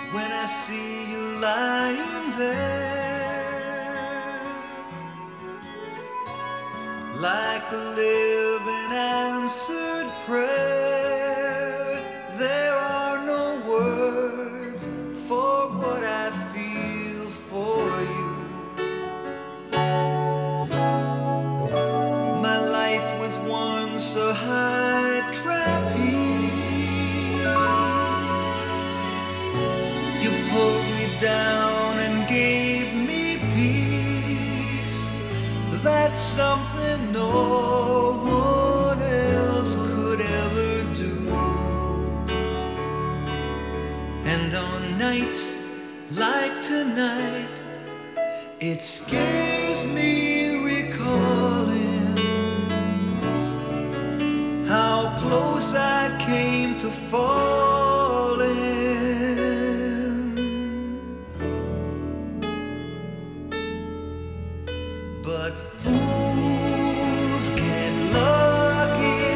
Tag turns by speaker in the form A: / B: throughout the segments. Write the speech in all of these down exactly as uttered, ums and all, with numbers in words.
A: when I see you lying there like a living answered prayer. There are no words for what I feel for you. My life was once a high trapeze. You pulled me down and gave me peace. That's something no one else could ever do. And on nights like tonight, it scares me recalling how close I came to falling. But fools get lucky,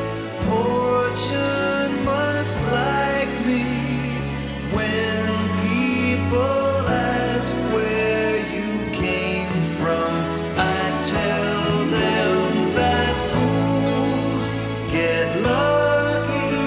A: fortune must like me. When people ask where you came from, I tell them that fools get lucky.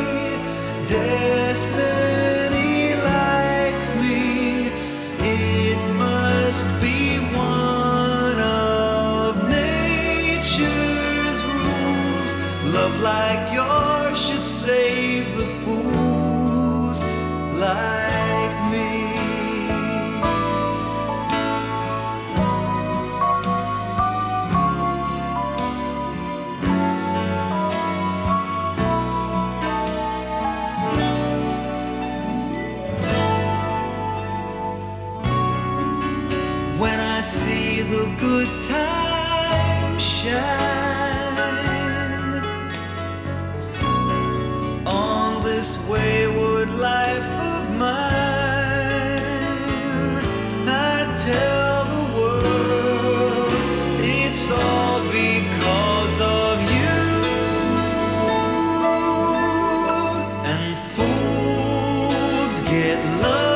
A: Destiny likes me. It must be one of nature's rules. Love like yours should save the fools like me. When I see the good times shine on this wayward life of mine, I tell the world it's all because of you. And fools get love